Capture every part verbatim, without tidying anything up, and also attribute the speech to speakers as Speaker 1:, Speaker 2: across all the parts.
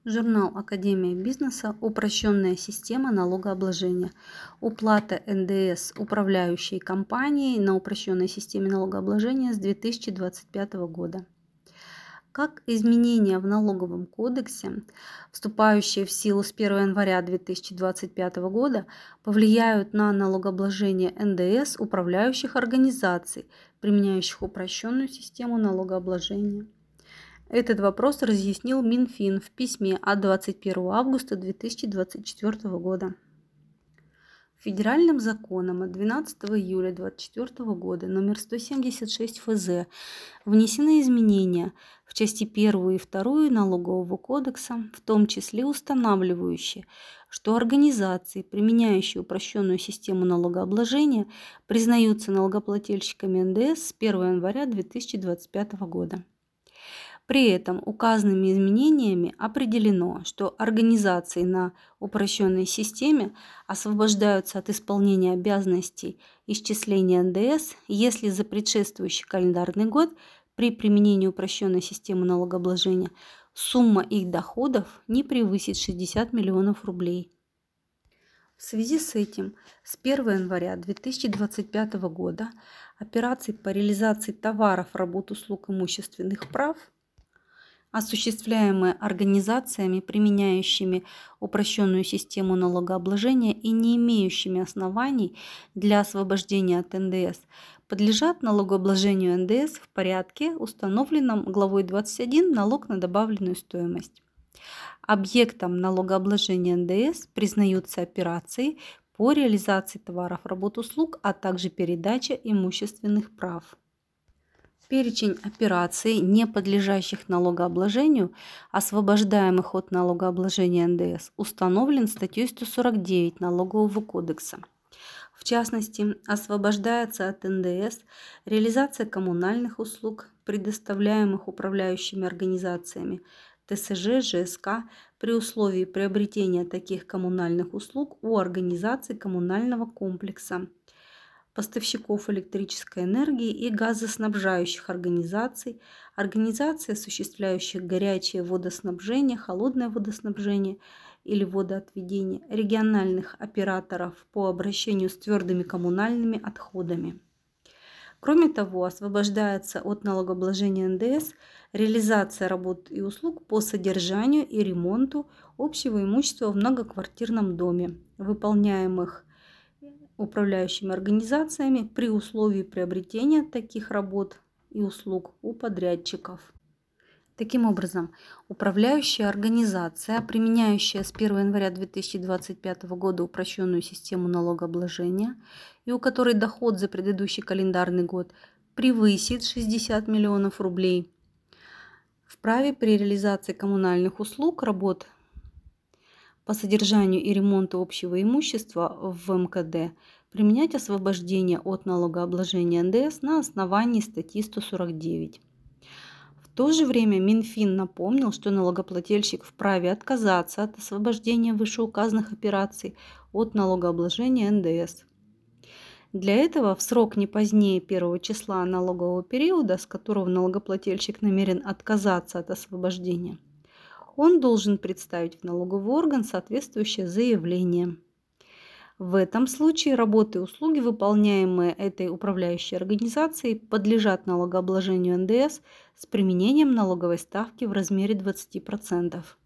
Speaker 1: Журнал Академия бизнеса. Упрощенная система налогообложения. Уплата эн дэ эс управляющей компанией на упрощенной системе налогообложения с две тысячи двадцать пятого года. Как изменения в налоговом кодексе, вступающие в силу с первого января две тысячи двадцать пятого года, повлияют на налогообложение эн дэ эс управляющих организаций, применяющих упрощенную систему налогообложения? Этот вопрос разъяснил Минфин в письме от двадцать первого августа две тысячи двадцать четвёртого года. Федеральным законом от двенадцатого июля две тысячи двадцать четвёртого года номер сто семьдесят шесть эф зэ внесены изменения в части первую и вторую Налогового кодекса, в том числе устанавливающие, что организации, применяющие упрощенную систему налогообложения, признаются налогоплательщиками эн дэ эс с первого января две тысячи двадцать пятого года. При этом указанными изменениями определено, что организации на упрощенной системе освобождаются от исполнения обязанностей исчисления эн дэ эс, если за предшествующий календарный год при применении упрощенной системы налогообложения сумма их доходов не превысит шестьдесят миллионов рублей. В связи с этим с первого января две тысячи двадцать пятого года операции по реализации товаров, работ, услуг, имущественных прав, осуществляемые организациями, применяющими упрощенную систему налогообложения и не имеющими оснований для освобождения от эн дэ эс, подлежат налогообложению эн дэ эс в порядке, установленном главой двадцать один «Налог на добавленную стоимость». Объектом налогообложения эн дэ эс признаются операции по реализации товаров, работ, услуг, а также передача имущественных прав. Перечень операций, не подлежащих налогообложению, освобождаемых от налогообложения эн дэ эс, установлен статьей сто сорок девять Налогового кодекса. В частности, освобождается от эн дэ эс реализация коммунальных услуг, предоставляемых управляющими организациями тэ эс жэ, жэ эс ка, при условии приобретения таких коммунальных услуг у организаций коммунального комплекса, поставщиков электрической энергии и газоснабжающих организаций, организаций, осуществляющих горячее водоснабжение, холодное водоснабжение или водоотведение, региональных операторов по обращению с твердыми коммунальными отходами. Кроме того, освобождается от налогообложения эн дэ эс реализация работ и услуг по содержанию и ремонту общего имущества в многоквартирном доме, выполняемых управляющими организациями при условии приобретения таких работ и услуг у подрядчиков. Таким образом, управляющая организация, применяющая с первого января две тысячи двадцать пятого года упрощенную систему налогообложения и у которой доход за предыдущий календарный год превысит шестьдесят миллионов рублей, вправе при реализации коммунальных услуг, работ по содержанию и ремонту общего имущества в эм ка дэ применять освобождение от налогообложения эн дэ эс на основании статьи сто сорок девять. В то же время Минфин напомнил, что налогоплательщик вправе отказаться от освобождения вышеуказанных операций от налогообложения эн дэ эс. Для этого в срок не позднее первого числа налогового периода, с которого налогоплательщик намерен отказаться от освобождения, он должен представить в налоговый орган соответствующее заявление. В этом случае работы и услуги, выполняемые этой управляющей организацией, подлежат налогообложению эн дэ эс с применением налоговой ставки в размере двадцати процентов.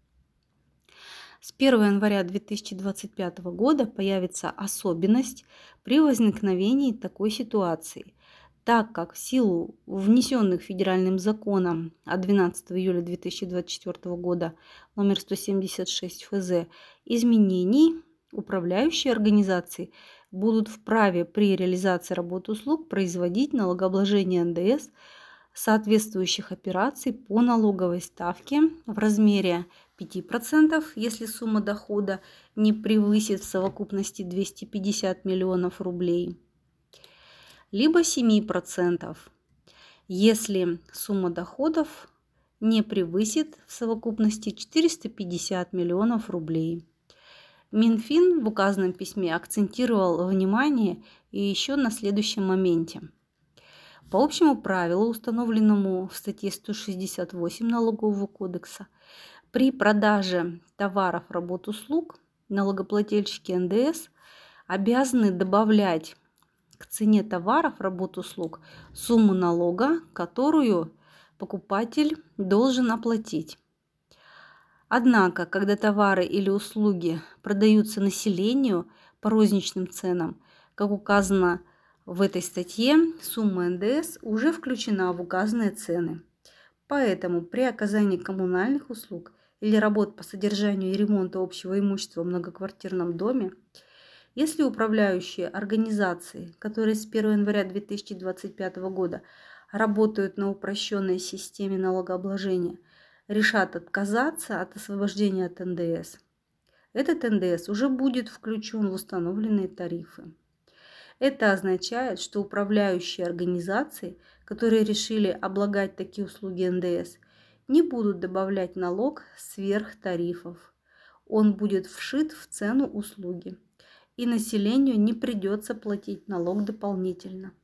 Speaker 1: С первого января две тысячи двадцать пятого года появится особенность при возникновении такой ситуации, так как в силу внесенных федеральным законом от двенадцатого июля две тысячи двадцать четвёртого года номер сто семьдесят шесть эф зэ изменений, управляющие организации будут вправе при реализации работ и услуг производить налогообложение эн дэ эс соответствующих операций по налоговой ставке в размере пяти процентов, если сумма дохода не превысит в совокупности двести пятьдесят миллионов рублей, либо семи процентов, если сумма доходов не превысит в совокупности четыреста пятьдесят миллионов рублей. Минфин в указанном письме акцентировал внимание и еще на следующем моменте. По общему правилу, установленному в статье сто шестьдесят восемь Налогового кодекса, При продаже товаров, работ, услуг налогоплательщики эн дэ эс обязаны добавлять к цене товаров, работ, услуг сумму налога, которую покупатель должен оплатить. Однако, когда товары или услуги продаются населению по розничным ценам, как указано в этой статье, сумма эн дэ эс уже включена в указанные цены. Поэтому при оказании коммунальных услуг или работ по содержанию и ремонту общего имущества в многоквартирном доме, если управляющие организации, которые с первого января две тысячи двадцать пятого года работают на упрощенной системе налогообложения, решат отказаться от освобождения от эн дэ эс, этот эн дэ эс уже будет включен в установленные тарифы. Это означает, что управляющие организации, которые решили облагать такие услуги эн дэ эс, не будут добавлять налог сверх тарифов. Он будет вшит в цену услуги, и населению не придется платить налог дополнительно.